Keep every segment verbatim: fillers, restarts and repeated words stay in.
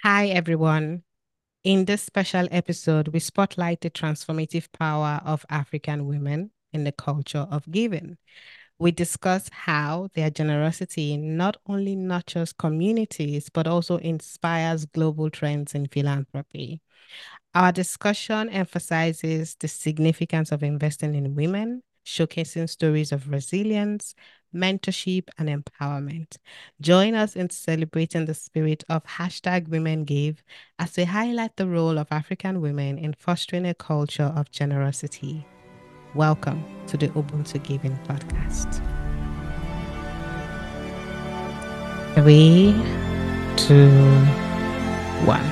Hi, everyone. In this special episode, we spotlight the transformative power of African women in the culture of giving. We discuss how their generosity not only nurtures communities, but also inspires global trends in philanthropy. Our discussion emphasizes the significance of investing in women, showcasing stories of resilience, mentorship, and empowerment. Join us in celebrating the spirit of hashtag Women Give as we highlight the role of African women in fostering a culture of generosity. Welcome to the Ubuntu Giving podcast. Three, two, one.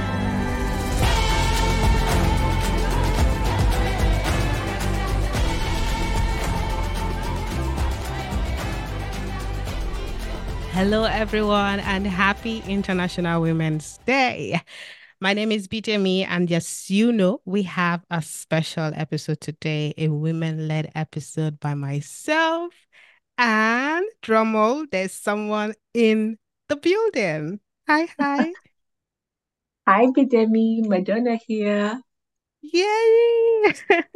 Hello, everyone, and happy International Women's Day. My name is Bijemi, and yes, you know, we have a special episode today, a women led episode by myself. And drumroll, there's someone in the building. Hi, hi. Hi, Bidemi, Madonna here. Yay!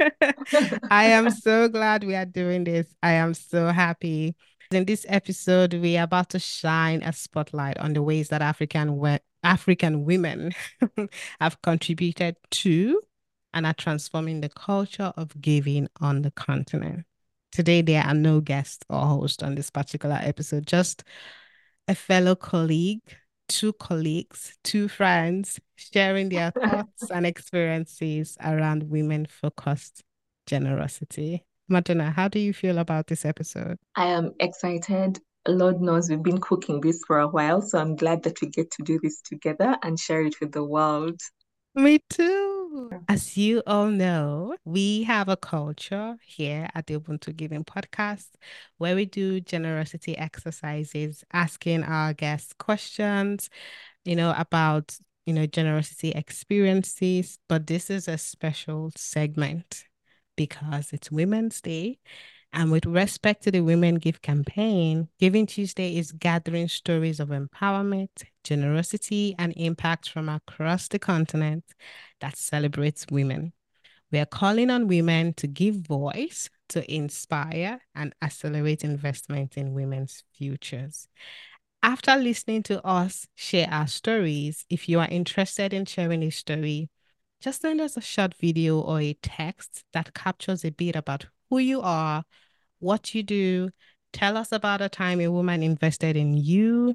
I am so glad we are doing this. I am so happy. In this episode, we are about to shine a spotlight on the ways that African we- African women have contributed to and are transforming the culture of giving on the continent. Today, there are no guests or hosts on this particular episode, just a fellow colleague, two colleagues, two friends sharing their thoughts and experiences around women focused generosity. Madonna, how do you feel about this episode? I am excited. Lord knows we've been cooking this for a while, so I'm glad that we get to do this together and share it with the world. Me too. As you all know, we have a culture here at the Ubuntu Giving podcast where we do generosity exercises, asking our guests questions, you know, about, you know, generosity experiences. But this is a special segment because it's Women's Day. And with respect to the Women Give campaign, Giving Tuesday is gathering stories of empowerment, generosity, and impact from across the continent that celebrates women. We are calling on women to give voice, to inspire, and accelerate investment in women's futures. After listening to us share our stories, if you are interested in sharing a story, just send us a short video or a text that captures a bit about who you are, what you do. Tell us about a time a woman invested in you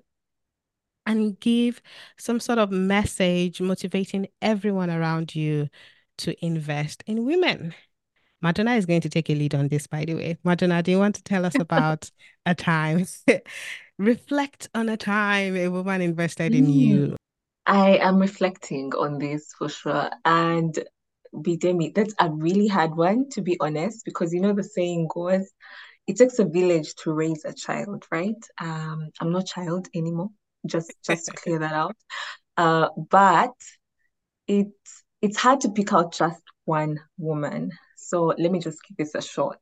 and give some sort of message motivating everyone around you to invest in women. Madonna is going to take a lead on this, by the way. Madonna, do you want to tell us about a time? Reflect on a time a woman invested in Mm. you. I am reflecting on this for sure. And Bidemi, that's a really hard one, to be honest, because you know the saying goes, it takes a village to raise a child, right? Um, I'm not child anymore, just just to clear that out. Uh, but it's it's hard to pick out just one woman. So let me just give this a shot.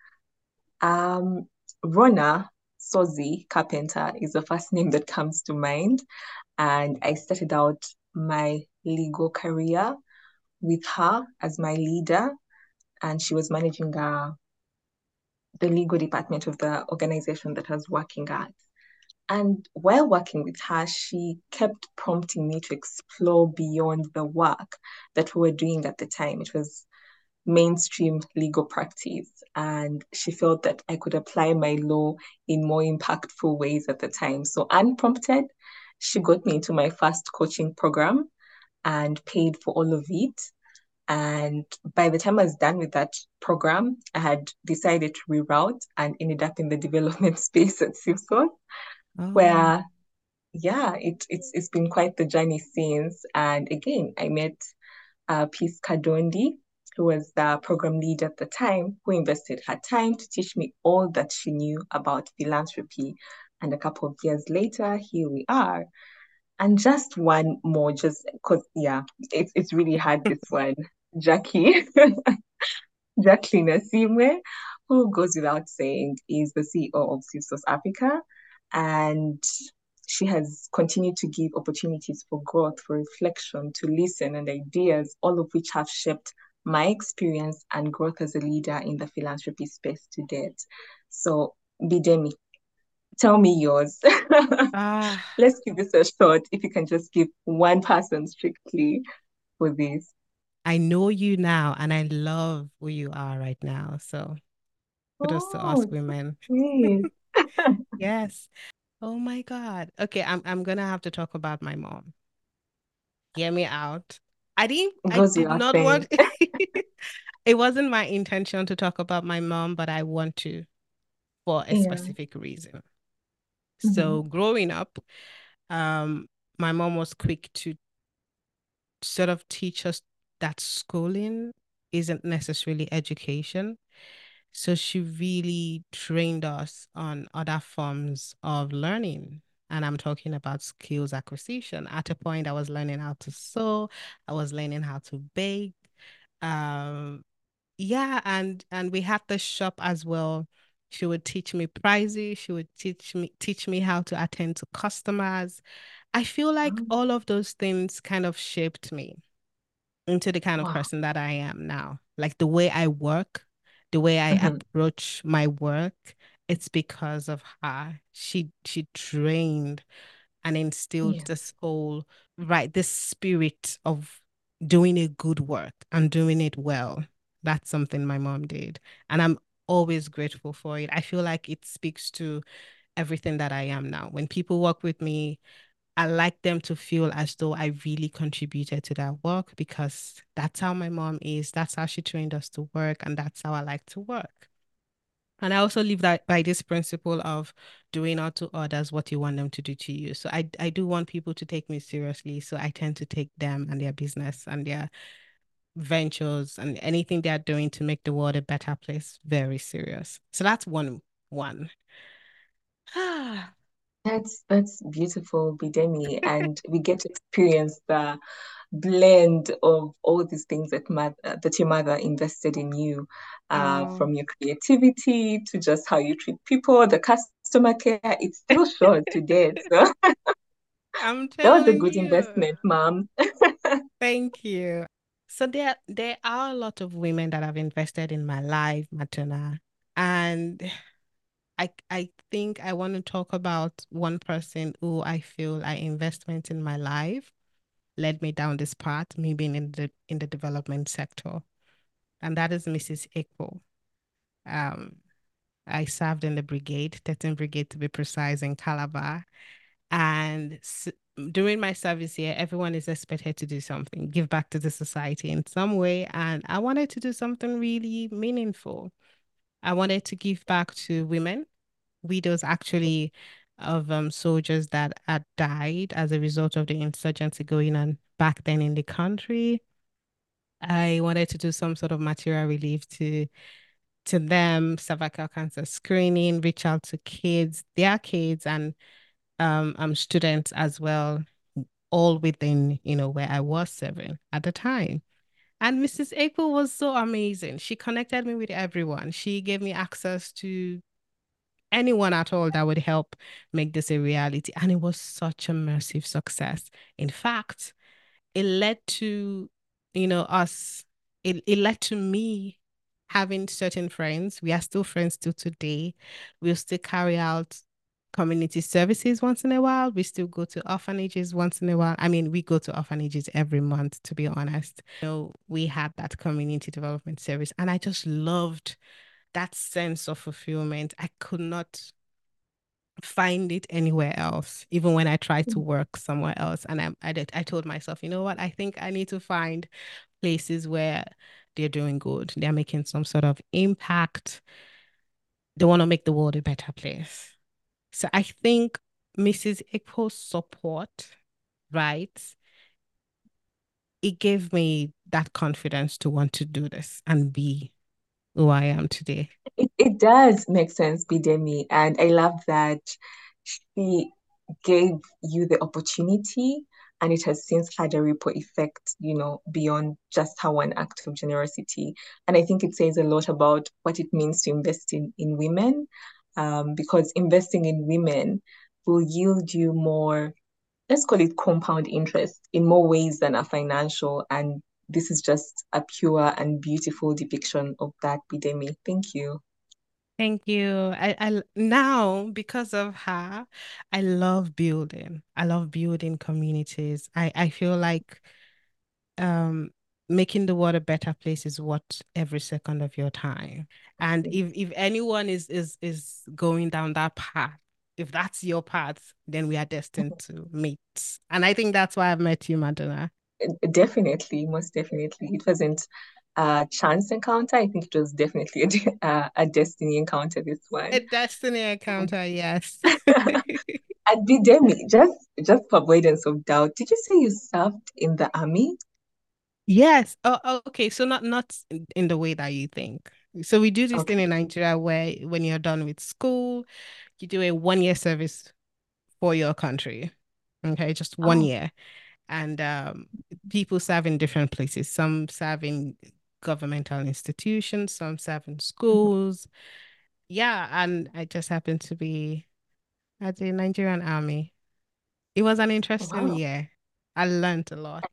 Um, Rona Sozi Carpenter is the first name that comes to mind. And I started out my legal career with her as my leader, and she was managing uh, the legal department of the organization that I was working at. And while working with her, she kept prompting me to explore beyond the work that we were doing at the time. It was mainstream legal practice. And she felt that I could apply my law in more impactful ways at the time. So, unprompted, she got me into my first coaching program and paid for all of it. And by the time I was done with that program, I had decided to reroute and ended up in the development space at Simpson, Oh, where yeah, it, it's it's been quite the journey since. And again, I met uh, Peace Kadondi, who was the program lead at the time, who invested her time to teach me all that she knew about philanthropy. And a couple of years later, here we are. And just one more, just because, yeah, it's it's really hard this one. Jackie, Jacqueline Asimwe, who goes without saying is the C E O of Ipsos Africa. And she has continued to give opportunities for growth, for reflection, to listen, and ideas, all of which have shaped my experience and growth as a leader in the philanthropy space to date. So, Bidemi, tell me yours. Ah, Let's give this a shot. If you can just give one person strictly for this. I know you now and I love who you are right now. So kudos to us Oh, women. sweet. Yes. Oh my God. Okay, I'm I'm gonna have to talk about my mom. Hear me out. I didn't It I goes did without not saying. want it wasn't my intention to talk about my mom, but I want to for a Yeah. specific reason. Hmm. So growing up, um, my mom was quick to sort of teach us that schooling isn't necessarily education. So she really trained us on other forms of learning. And I'm talking about skills acquisition. At a point, I was learning how to sew, I was learning how to bake. Um, yeah, and and we had the shop as well. She would teach me prices, she would teach me teach me how to attend to customers. I feel like Oh, all of those things kind of shaped me into the kind of wow. person that I am now. Like the way I work, the way I Hmm. approach my work, it's because of her. She she trained and instilled Yeah. this whole right, this spirit of doing a good work and doing it well. That's something my mom did. And I'm always grateful for it. I feel like it speaks to everything that I am now. When people work with me, I like them to feel as though I really contributed to that work because that's how my mom is. That's how she trained us to work, and that's how I like to work. And I also live that by this principle of doing unto others what you want them to do to you. So I I do want people to take me seriously. So I tend to take them and their business and their ventures and anything they're doing to make the world a better place very serious. So that's one one. That's that's beautiful, Bidemi, and we get to experience the blend of all these things that mother, that your mother invested in you, uh, Oh, from your creativity to just how you treat people, the customer care. It still shows today. So I'm that was a telling good you. investment, mom. Thank you. So there there are a lot of women that have invested in my life, Matuna. And I I think I want to talk about one person who I feel like investment in my life led me down this path, me being in the in the development sector. And that is Missus Ekpo. Um, I served in the brigade, thirteenth Brigade to be precise, in Calabar. And s during my service here, everyone is expected to do something, give back to the society in some way. And I wanted to do something really meaningful. I wanted to give back to women, widows actually, of um, soldiers that had died as a result of the insurgency going on back then in the country. I wanted to do some sort of material relief to to them, cervical cancer screening, reach out to kids, their kids, and um, um students as well, all within, you know, where I was serving at the time. And Missus April was so amazing. She connected me with everyone. She gave me access to anyone at all that would help make this a reality. And it was such a massive success. In fact, it led to, you know, us, it, it led to me having certain friends. We are still friends till today. We'll still carry out community services once in a while. We still go to orphanages once in a while. I mean, we go to orphanages every month, to be honest. You know, we had that community development service, and I just loved that sense of fulfillment. I could not find it anywhere else, even when I tried to work somewhere else. And I, I did, I told myself, you know what? I think I need to find places where they're doing good. They're making some sort of impact. They want to make the world a better place. So I think Missus Ikpo's support, right? It gave me that confidence to want to do this and be who I am today. It, it does make sense, Bidemi, and I love that she gave you the opportunity and it has since had a ripple effect, you know, beyond just her one act of generosity. And I think it says a lot about what it means to invest in, in women, um, because investing in women will yield you more, let's call it compound interest in more ways than a financial. And this is just a pure and beautiful depiction of that, Bidemi. Thank you. Thank you. I, I now because of her, I love building. I love building communities. I, I feel like um making the world a better place is what every second of your time. And if if anyone is is is going down that path, if that's your path, then we are destined to meet. And I think that's why I've met you, Madonna. Definitely, most definitely. It wasn't a chance encounter. I think it was definitely a, de- uh, a destiny encounter, this A one. destiny encounter, yes. And Bidemi, just just for avoidance of doubt, did you say you served in the army? Yes. Oh, oh, okay. So not not in in the way that you think. So we do this thing in Okay. Nigeria where when you're done with school, you do a one year service for your country. Okay, just one Oh, year. And um, people serve in different places. Some serve in governmental institutions, some serve in mhm. schools. Yeah, and I just happened to be at the Nigerian Army. It was an interesting Wow. year. I learned a lot.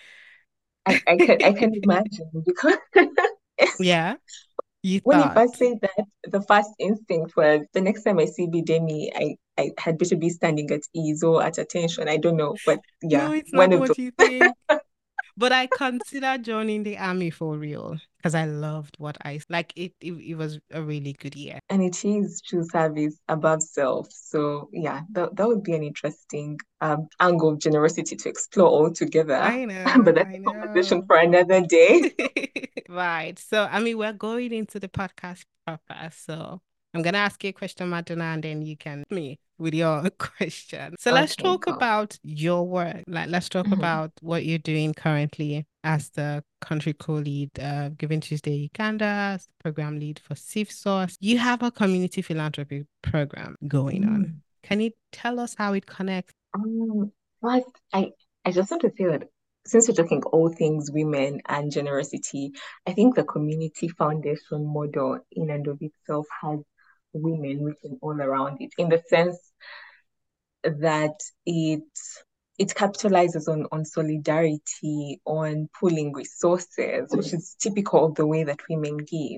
I, I can I can imagine because Yeah, you when you thought. first said that, the first instinct was the next time I see Bidemi, I, I had better be standing at ease or at attention. I don't know. But yeah, No, it's one not of those. what you think. But I considered joining the army for real because I loved what I like. It, it it was a really good year. And it is true service above self. So yeah, that, that would be an interesting um, angle of generosity to explore altogether. I But know, that's I a conversation know. for another day. Right. So, I mean, we're going into the podcast proper. So, I'm going to ask you a question, Madonna, and then you can me with your question. So, let's Okay, talk go. about your work. Like, let's talk Mhm. about what you're doing currently as the country co-lead, uh, Giving Tuesday Uganda, as the program lead for Safe Source. You have a community philanthropy program going on. Mm. Can you tell us how it connects? Um, but I, I just want to say that since we're talking all things women and generosity, I think the community foundation model in and of itself has women written all around it, in the sense that it it capitalizes on on solidarity, on pooling resources, which is typical of the way that women give.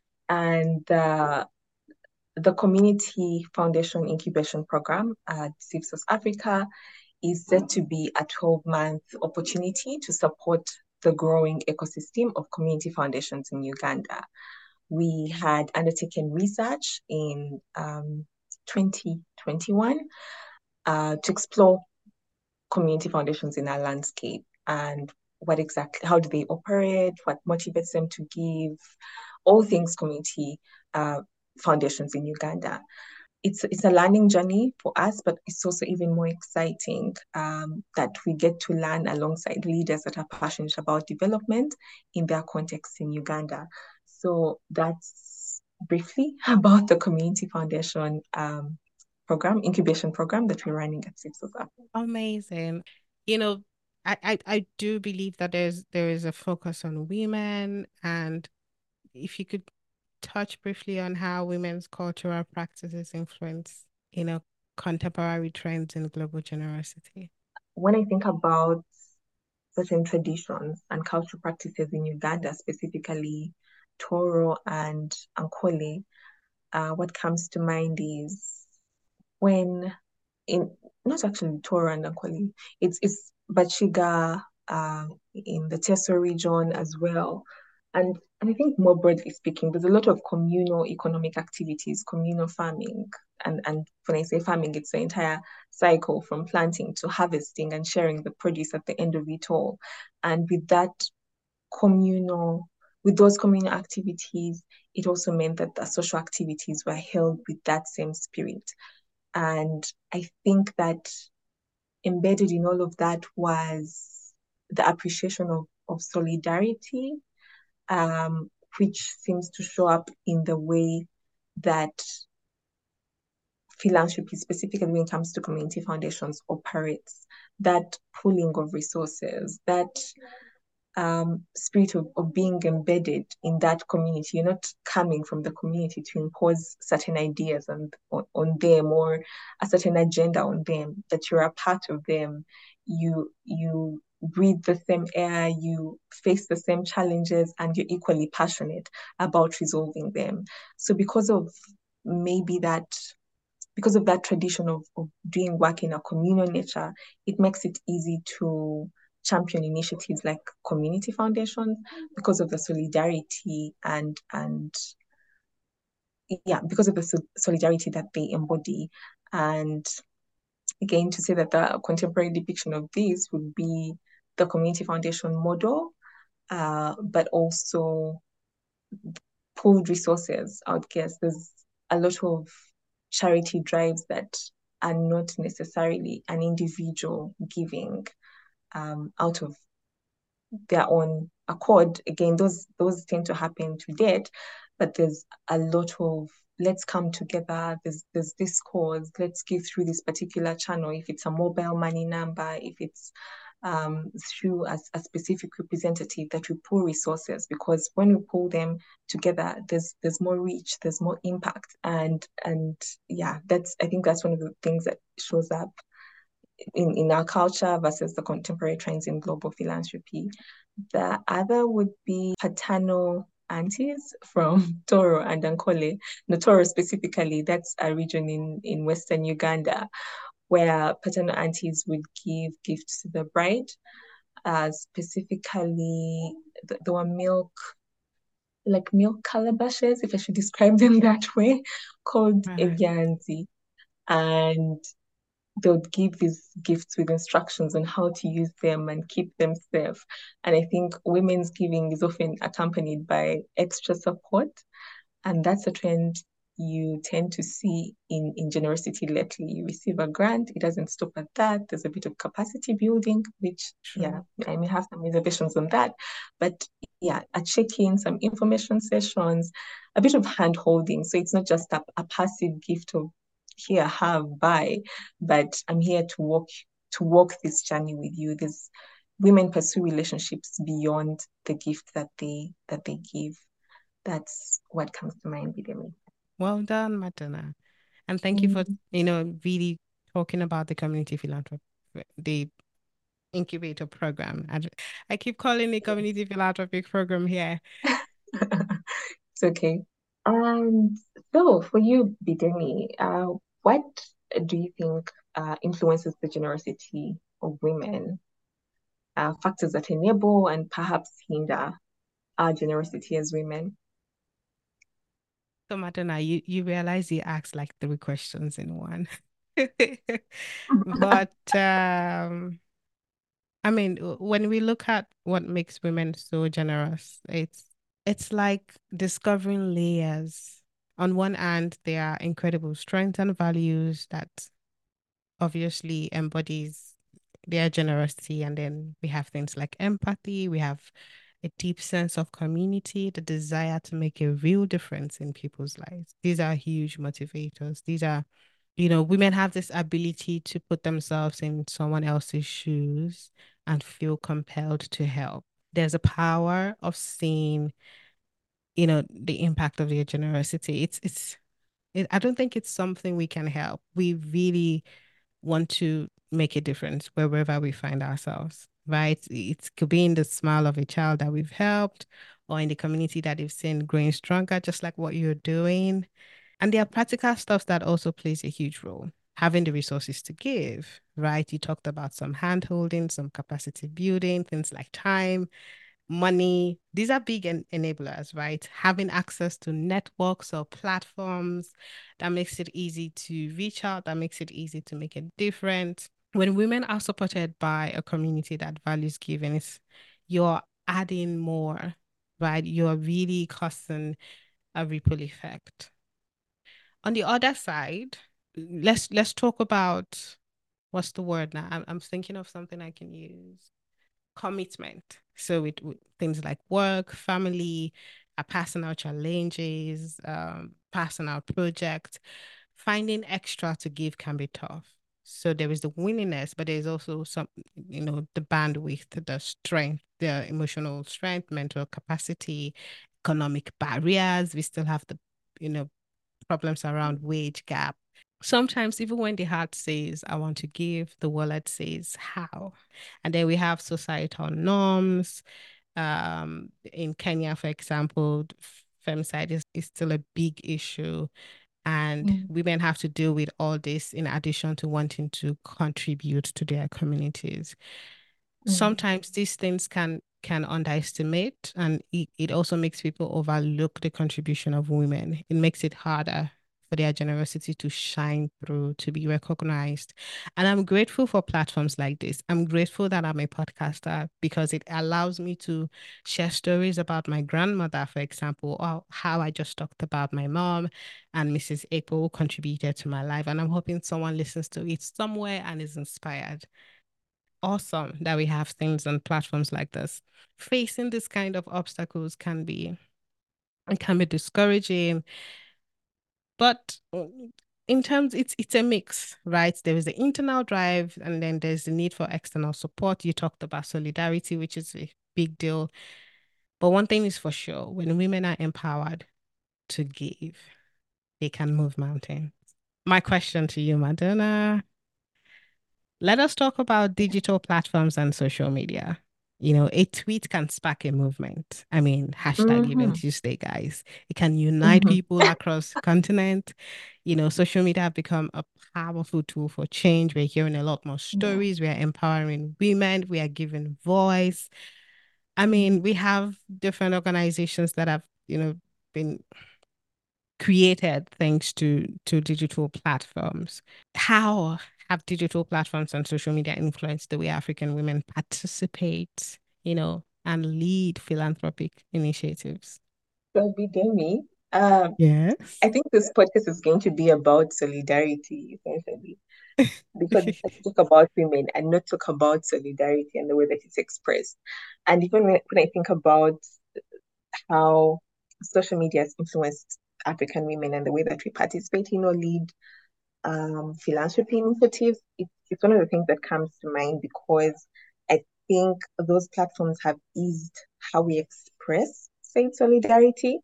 And uh, the Community Foundation Incubation Program at CIFSOS Africa is set to be a twelve-month opportunity to support the growing ecosystem of community foundations in Uganda. We had undertaken research in um, twenty twenty-one uh, to explore community foundations in our landscape and what exactly, how do they operate, what motivates them to give, all things community uh, foundations in Uganda. It's it's a learning journey for us, but it's also even more exciting um, that we get to learn alongside leaders that are passionate about development in their context in Uganda. So that's briefly about the Community Foundation um, program, incubation program that we're running at Six of Africa. Amazing. You know, I, I, I do believe that there's there is a focus on women, and if you could touch briefly on how women's cultural practices influence, you know, contemporary trends in global generosity. When I think about certain traditions and cultural practices in Uganda, specifically Toro and Ankole, uh, what comes to mind is when in not actually Toro and Ankole, it's it's Bachiga uh, in the Teso region as well. And, and I think more broadly speaking, there's a lot of communal economic activities, communal farming. And, and when I say farming, it's the entire cycle from planting to harvesting and sharing the produce at the end of it all. And with that communal, with those communal activities, it also meant that the social activities were held with that same spirit. And I think that embedded in all of that was the appreciation of, of solidarity, um, which seems to show up in the way that philanthropy, specifically when it comes to community foundations, operates. That pooling of resources, that um, spirit of, of being embedded in that community. You're not coming from the community to impose certain ideas on, on, on them or a certain agenda on them, that you're a part of them. You you breathe the same air, you face the same challenges, and you're equally passionate about resolving them. So because of maybe that because of that tradition of, of doing work in a communal nature, it makes it easy to champion initiatives like community foundations because of the solidarity and and yeah, because of the so- solidarity that they embody. And again, to say that the contemporary depiction of this would be the community foundation model, uh, but also pooled resources. I would guess there's a lot of charity drives that are not necessarily an individual giving um, out of their own accord. Again, those those tend to happen to date, but there's a lot of let's come together. There's there's this cause. Let's give through this particular channel. If it's a mobile money number, if it's um, through a, a specific representative, that we pull resources, because when we pull them together, there's there's more reach, there's more impact, and and yeah, that's I think that's one of the things that shows up in, in our culture versus the contemporary trends in global philanthropy. The other would be paternal aunties from Toro and Ankole. No, Toro specifically, that's a region in, in Western Uganda where paternal aunties would give gifts to the bride. Uh, specifically, there were milk, like milk calabashes, if I should describe them that way, called Right. evianzi. And they would give these gifts with instructions on how to use them and keep them safe. And I think women's giving is often accompanied by extra support. And that's a trend you tend to see in, in generosity lately. You receive a grant, it doesn't stop at that. There's a bit of capacity building, which, yeah, True. I may have some reservations on that. But yeah, a check-in, some information sessions, a bit of hand holding. So it's not just a, a passive gift of here, have, buy, but I'm here to walk to walk this journey with you. There's women pursue relationships beyond the gift that they that they give. That's what comes to mind, Bidemi. Well done, Madonna. And thank you for, Mm. you know, really talking about the community philanthropy, the incubator program. I, I keep calling it community philanthropic program here. It's okay. And so for you, Bidemi, uh, what do you think uh, influences the generosity of women? Uh, factors that enable and perhaps hinder our generosity as women? So, Madonna, you, you realize you asked like three questions in one. But um, I mean, w- when we look at what makes women so generous, it's it's like discovering layers. On one hand, there are incredible strengths and values that obviously embodies their generosity, and then we have things like empathy, we have a deep sense of community, the desire to make a real difference in people's lives. These are huge motivators. These are, you know, women have this ability to put themselves in someone else's shoes and feel compelled to help. There's a power of seeing, you know, the impact of their generosity. It's it's it, I don't think it's something we can help. We really want to make a difference wherever we find ourselves, right? It could be in the smile of a child that we've helped or in the community that they've seen growing stronger, just like what you're doing. And there are practical stuff that also plays a huge role. Having the resources to give, right? You talked about some hand holding, some capacity building, things like time, money. These are big en enablers, right? Having access to networks or platforms that makes it easy to reach out, that makes it easy to make a difference. When women are supported by a community that values giving, it's, you're adding more, right? You're really causing a ripple effect. On the other side, let's let's talk about what's the word now? I'm, I'm thinking of something I can use. Commitment. So with, with things like work, family, uh, personal challenges, um, personal projects, finding extra to give can be tough. So there is the willingness, but there's also some, you know, the bandwidth, the strength, the emotional strength, mental capacity, economic barriers. We still have the, you know, problems around wage gap. Sometimes even when the heart says, I want to give, the wallet says, how? And then we have societal norms. Um, in Kenya, for example, femicide is, is still a big issue. And Mm, women have to deal with all this in addition to wanting to contribute to their communities. mm. Sometimes these things can can underestimate, and it, it also makes people overlook the contribution of women. It makes it harder for their generosity to shine through, to be recognized. And I'm grateful for platforms like this. I'm grateful that I'm a podcaster because it allows me to share stories about my grandmother, for example, or how I just talked about my mom and Missus April who contributed to my life. And I'm hoping someone listens to it somewhere and is inspired. Awesome that we have things on platforms like this. Facing this kind of obstacles can be it can be discouraging, but mm, in terms it's it's a mix, right? There is the internal drive and then there's the need for external support. You talked about solidarity, which is a big deal. But one thing is for sure, when women are empowered to give, they can move mountains. My question to you, Madonna, let us talk about digital platforms and social media. You know, a tweet can spark a movement. I mean, hashtag Even Mm-hmm. Tuesday, guys. It can unite Mm-hmm. people across continent. You know, social media have become a powerful tool for change. We're hearing a lot more Yeah. stories. We are empowering women. We are giving voice. I Mm. mean, we have different organizations that have, you know, been created thanks to to digital platforms. How have digital platforms and social media influenced the way African women participate, you know, and lead philanthropic initiatives? So, Bidemi, um, Yes. I think this podcast is going to be about solidarity, essentially, because we have to talk about women and not talk about solidarity and the way that it's expressed. And even when, when I think about how social media has influenced African women and the way that we participate in or lead um, philanthropy initiatives, it, it's one of the things that comes to mind because I think those platforms have eased how we express, say, solidarity.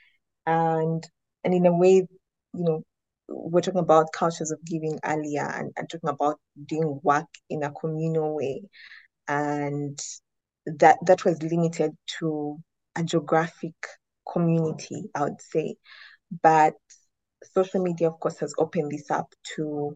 And and in a way, you know, we're talking about cultures of giving earlier and, and talking about doing work in a communal way. And that that was limited to a geographic community, I would say. But social media, of course, has opened this up to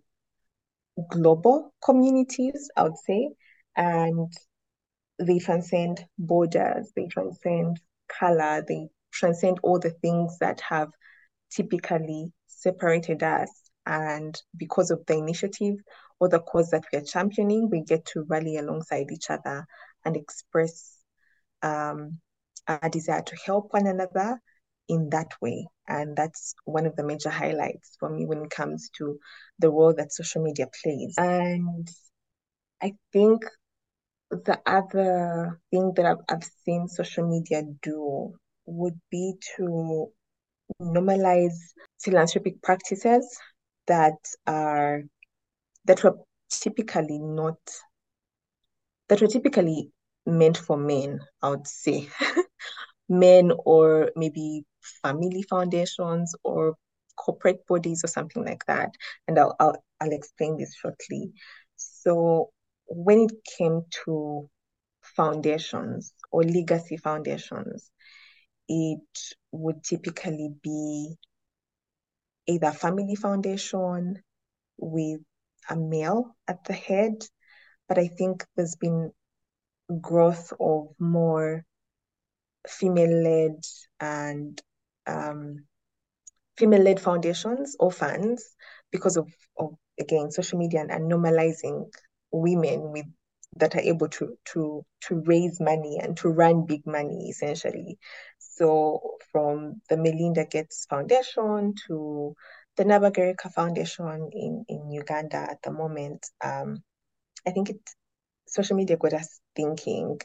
global communities, I would say. And they transcend borders, they transcend color, they transcend all the things that have typically separated us. And because of the initiative or the cause that we are championing, we get to rally alongside each other and express um, a desire to help one another in that way. And that's one of the major highlights for me when it comes to the role that social media plays. And I think the other thing that I've, I've seen social media do would be to normalize philanthropic practices that are that were typically not that were typically meant for men, I would say. Men or maybe family foundations or corporate bodies or something like that. And I'll I'll, I'll explain this shortly. So when it came to foundations or legacy foundations, it would typically be either family foundation with a male at the head, but I think there's been growth of more female-led and um, female-led foundations or funds because of, of again social media and, and normalizing women with that are able to to to raise money and to run big money essentially. So from the Melinda Gates Foundation to the Nabagereka Foundation in, in Uganda at the moment, um, I think it social media got us thinking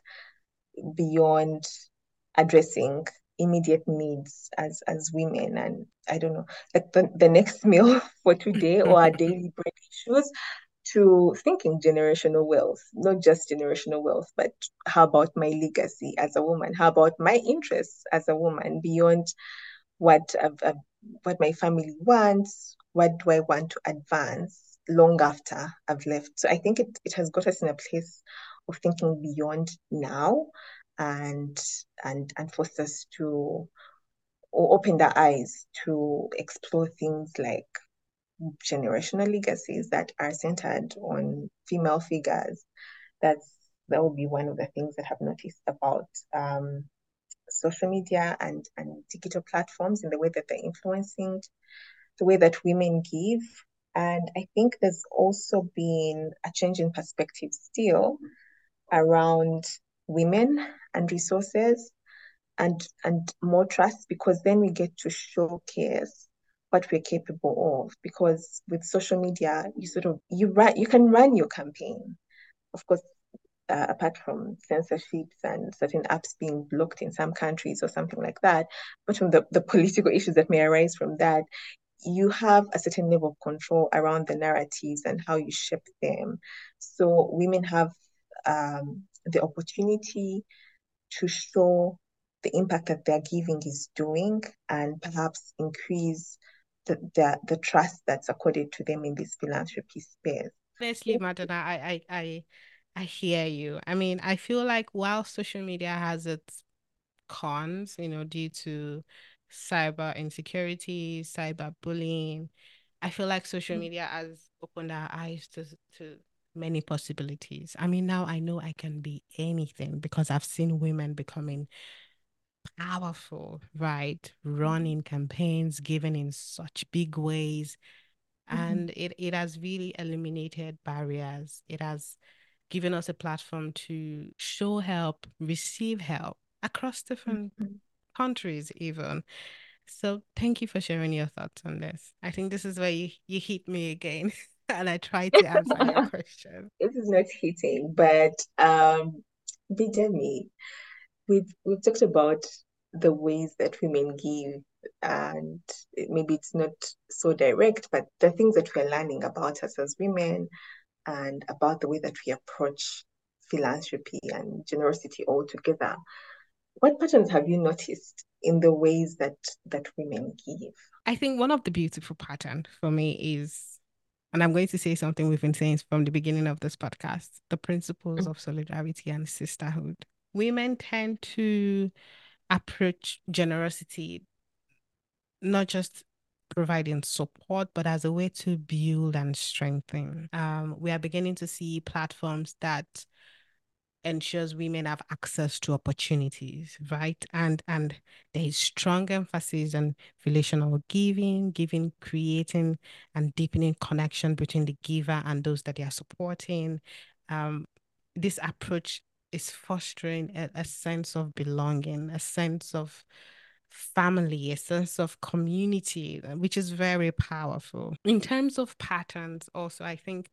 beyond addressing immediate needs as as women and I don't know, like the, the next meal for today or our daily bread issues to thinking generational wealth, not just generational wealth, but how about my legacy as a woman? How about my interests as a woman beyond what I've, I've, what my family wants? What do I want to advance long after I've left? So I think it, it has got us in a place of thinking beyond now and and and forced us to or opened our eyes to explore things like generational legacies that are centered on female figures. That's that would be one of the things that I've noticed about um, social media and, and digital platforms in the way that they're influencing the way that women give. And I think there's also been a change in perspective still around women and resources and and more trust because then we get to showcase what we're capable of because with social media you sort of you run you can run your campaign of course uh, apart from censorships and certain apps being blocked in some countries or something like that but from the, the political issues that may arise from that you have a certain level of control around the narratives and how you shape them so women have um, the opportunity to show the impact that their giving is doing and perhaps increase the, the, the trust that's accorded to them in this philanthropy space. Honestly, Madonna, I, I, I, I hear you. I mean, I feel like while social media has its cons, you know, due to cyber insecurity, cyber bullying, I feel like social media has opened our eyes to to many possibilities. I mean, now I know I can be anything because I've seen women becoming powerful, right? Running campaigns, giving in such big ways. Mhm. And it, it has really eliminated barriers. It has given us a platform to show help, receive help across different Mhm. countries, even. So thank you for sharing your thoughts on this. I think this is where you, you hit me again and I try to answer your question. This is not hitting, but um, Bidemi, we've we've talked about the ways that women give, and maybe it's not so direct, but the things that we're learning about us as women and about the way that we approach philanthropy and generosity altogether. What patterns have you noticed in the ways that that women give? I think one of the beautiful patterns for me is, and I'm going to say something we've been saying from the beginning of this podcast, the principles of solidarity and sisterhood. Women tend to approach generosity not just providing support, but as a way to build and strengthen. Um, we are beginning to see platforms that ensures women have access to opportunities, right? And and there is strong emphasis on relational giving, giving, creating and deepening connection between the giver and those that they are supporting. Um, this approach is fostering a, a sense of belonging, a sense of family, a sense of community, which is very powerful. In terms of patterns, also, I think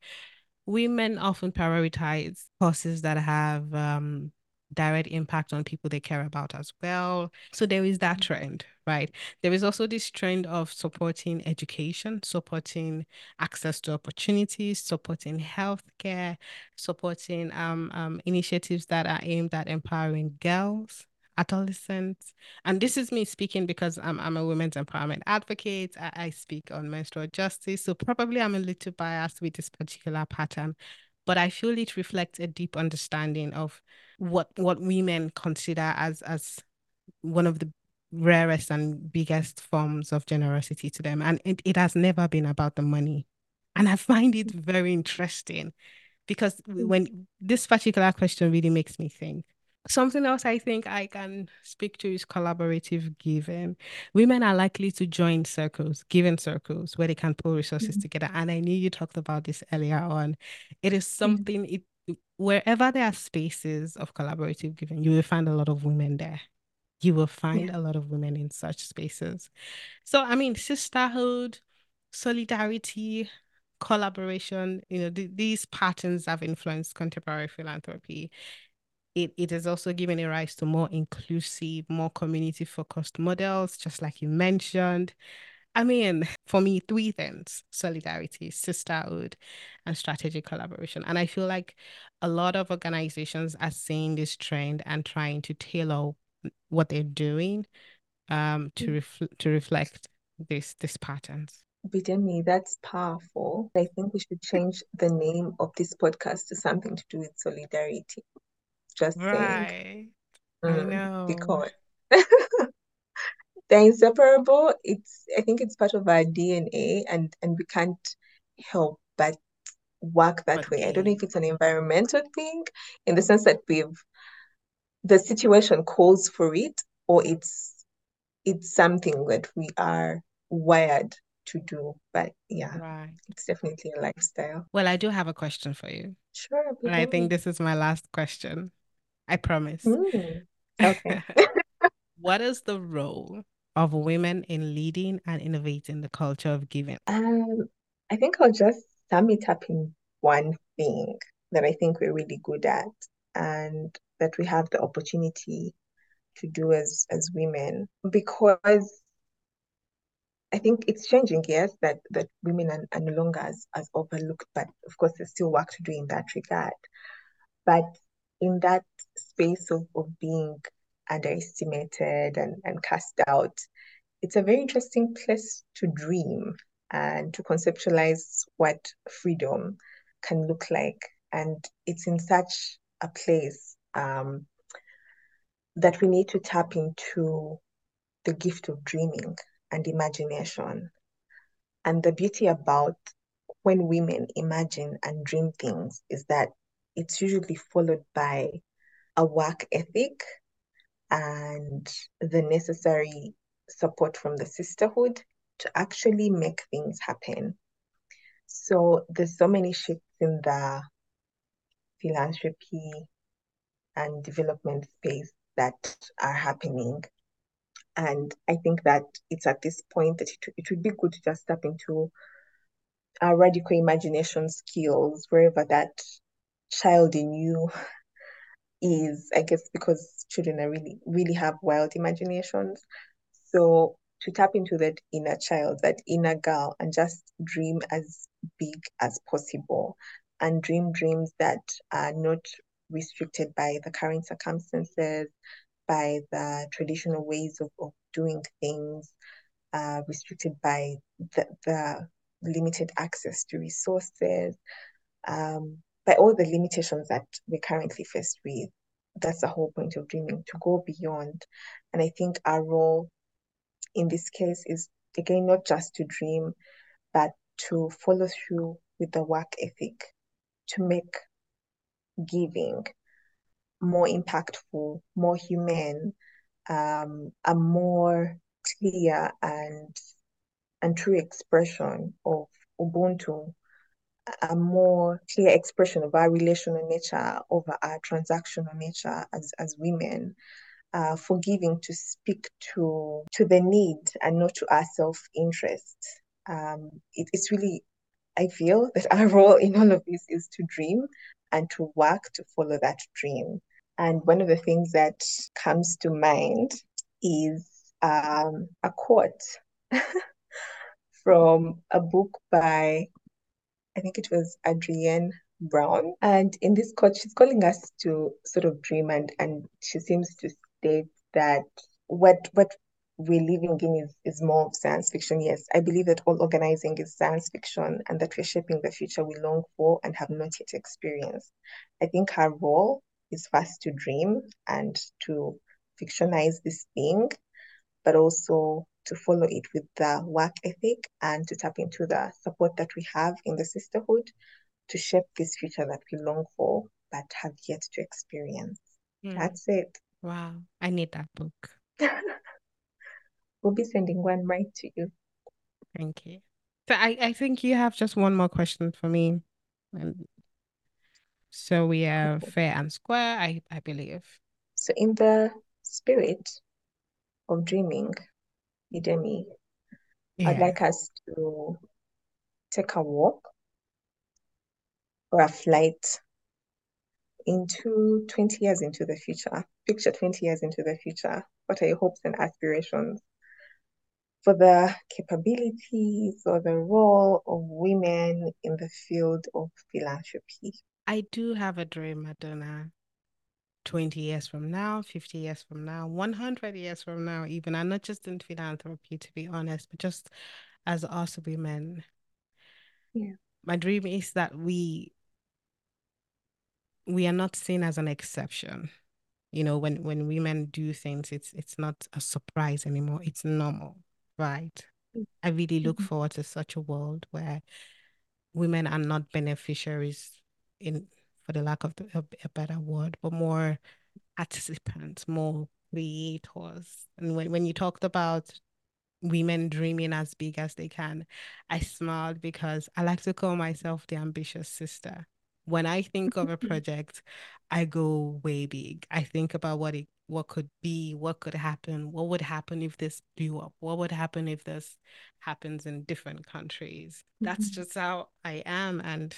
women often prioritize causes that have um, direct impact on people they care about as well. So there is that trend, right? There is also this trend of supporting education, supporting access to opportunities, supporting healthcare, supporting um, um, initiatives that are aimed at empowering girls, adolescents. And this is me speaking because I'm I'm a women's empowerment advocate. I, I speak on menstrual justice. So probably I'm a little biased with this particular pattern, but I feel it reflects a deep understanding of what what women consider as as one of the rarest and biggest forms of generosity to them. And it, it has never been about the money. And I find it very interesting because when this particular question really makes me think. Something else I think I can speak to is collaborative giving. Women are likely to join circles, giving circles, where they can pull resources Mhm. together. And I knew you talked about this earlier on. It is Yeah. something, it wherever there are spaces of collaborative giving, you will find a lot of women there. You will find Yeah. a lot of women in such spaces. So, I mean, sisterhood, solidarity, collaboration, you know, th these patterns have influenced contemporary philanthropy. It, it has also given a rise to more inclusive, more community focused models, just like you mentioned. I mean, for me, three things: solidarity, sisterhood, and strategic collaboration. And I feel like a lot of organizations are seeing this trend and trying to tailor what they're doing um to ref to reflect this this patterns. Bidemi, that's powerful. I think we should change the name of this podcast to something to do with solidarity. Just saying. Right. I Mm, know. because they're inseparable. It's I think it's part of our D N A and and we can't help but work that But way. I don't know gay. if it's an environmental thing in the sense that we've the situation calls for it or it's it's something that we are wired to do. But yeah, Right. it's definitely a lifestyle. Well, I do have a question for you. Sure, And I think Bidemi. this is my last question. I promise. Mm, okay. What is the role of women in leading and innovating the culture of giving? Um, I think I'll just sum it up in one thing that I think we're really good at and that we have the opportunity to do as as women because I think it's changing, yes, that that women are, are no longer as, as overlooked, but of course there's still work to do in that regard. But in that space of, of being underestimated and, and cast out, it's a very interesting place to dream and to conceptualize what freedom can look like. And it's in such a place um, that we need to tap into the gift of dreaming and imagination. And the beauty about when women imagine and dream things is that it's usually followed by a work ethic and the necessary support from the sisterhood to actually make things happen. So there's so many shifts in the philanthropy and development space that are happening. And I think that it's at this point that it, it would be good to just step into our radical imagination skills wherever that child in you is, I guess, because children are really, really have wild imaginations. So to tap into that inner child, that inner girl, and just dream as big as possible and dream dreams that are not restricted by the current circumstances, by the traditional ways of, of doing things, uh, restricted by the, the limited access to resources, um, by all the limitations that we're currently faced with. That's the whole point of dreaming, to go beyond. And I think our role in this case is, again, not just to dream, but to follow through with the work ethic to make giving more impactful, more humane, um, a more clear and and true expression of Ubuntu, a more clear expression of our relational nature over our transactional nature as, as women, uh, forgiving to speak to to the need and not to our self-interest. Um, it, it's really, I feel that our role in all of this is to dream and to work to follow that dream. And one of the things that comes to mind is um, a quote from a book by, I think it was Adrienne Brown. And in this quote, she's calling us to sort of dream, and, and she seems to state that what what we're living in is, is more of science fiction. Yes, I believe that all organizing is science fiction and that we're shaping the future we long for and have not yet experienced. I think our role is first to dream and to fictionize this thing, but also to follow it with the work ethic and to tap into the support that we have in the sisterhood to shape this future that we long for but have yet to experience. Hmm. That's it. Wow. I need that book. We'll be sending one right to you. Thank you. So I, I think you have just one more question for me. And so we are fair and square, I, I believe. So, in the spirit of dreaming, Idemi, I'd Yeah. like us to take a walk or a flight into twenty years into the future. Picture twenty years into the future. What are your hopes and aspirations for the capabilities or the role of women in the field of philanthropy? I do have a dream, Madonna. twenty years from now, fifty years from now, one hundred years from now, even. And not just in philanthropy, to be honest, but just as us women. Yeah. My dream is that we we are not seen as an exception. You know, when when women do things, it's it's not a surprise anymore. It's normal, right? I really look Mhm. forward to such a world where women are not beneficiaries in, for the lack of the, a, a better word, but more participants, more creators. And when, when you talked about women dreaming as big as they can, I smiled because I like to call myself the ambitious sister. When I think of a project, I go way big. I think about what it what could be, what could happen, what would happen if this blew up, what would happen if this happens in different countries. That's Mhm. just how I am. And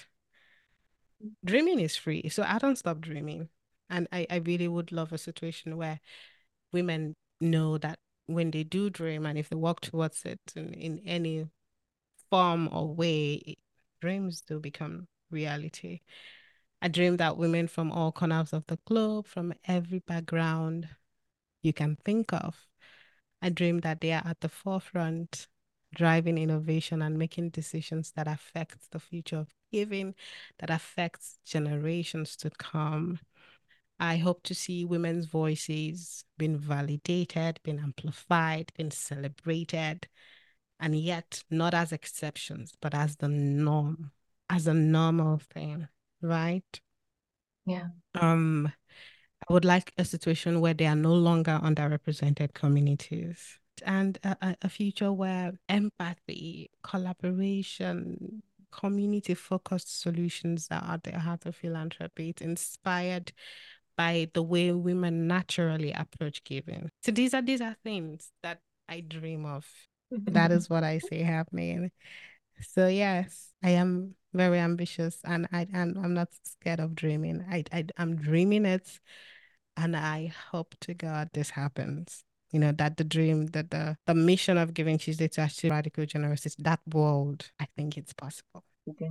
dreaming is free. So I don't stop dreaming. And I, I really would love a situation where women know that when they do dream and if they work towards it in, in any form or way, dreams do become reality. I dream that women from all corners of the globe, from every background you can think of, I dream that they are at the forefront, driving innovation and making decisions that affect the future of giving, that affects generations to come. I hope to see women's voices being validated, being amplified, being celebrated, and yet not as exceptions, but as the norm, as a normal thing, right? Yeah. Um, I would like a situation where they are no longer underrepresented communities and a, a, a future where empathy, collaboration, community focused solutions are at the heart of philanthropy. It's inspired by the way women naturally approach giving. So these are these are things that I dream of. That is what I say happening. So yes, I am very ambitious and I and I'm not scared of dreaming. I, I I'm dreaming it and I hope to God this happens. You know, that the dream, that the, the mission of Giving Tuesday to achieve radical generosity, that world, I think it's possible.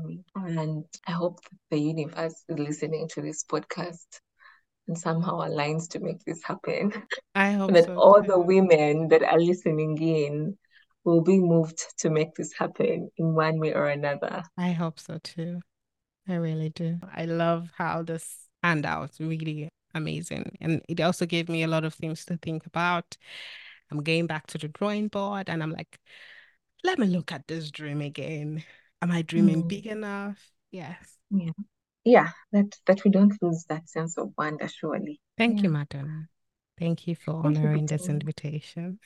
And I hope that the universe is listening to this podcast and somehow aligns to make this happen. I And hope that so all the too. women that are listening in will be moved to make this happen in one way or another. I hope so too. I really do. I love how this panned out. Really amazing. And it also gave me a lot of things to think about. I'm going back to the drawing board and I'm like, let me look at this dream again. Am I dreaming Mm, big enough? Yes. yeah. Yeah, that that we don't lose that sense of wonder, surely. Thank you, Yeah. Madonna. Thank you for Thank you, honoring this Brittany. invitation.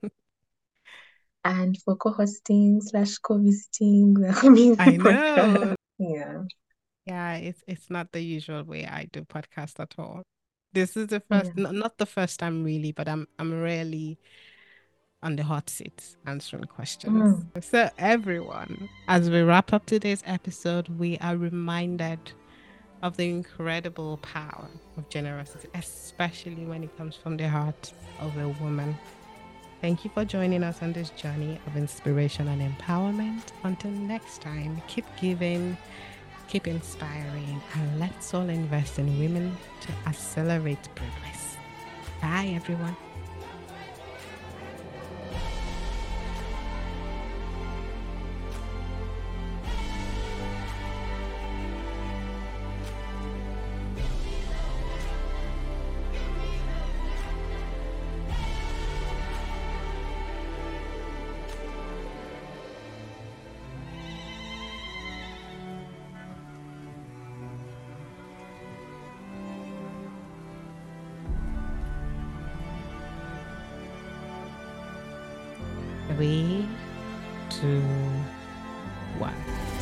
And for co-hosting slash co-visiting the amazing I podcast. know. Yeah. Yeah, it's it's not the usual way I do podcast at all. This is the first, Yeah. n- not the first time really, but I'm I'm rarely on the hot seat answering questions. Mm. So everyone, as we wrap up today's episode, we are reminded of the incredible power of generosity, especially when it comes from the heart of a woman. Thank you for joining us on this journey of inspiration and empowerment. Until next time, keep giving, keep inspiring, and let's all invest in women to accelerate progress. Bye, everyone. Three, two, one.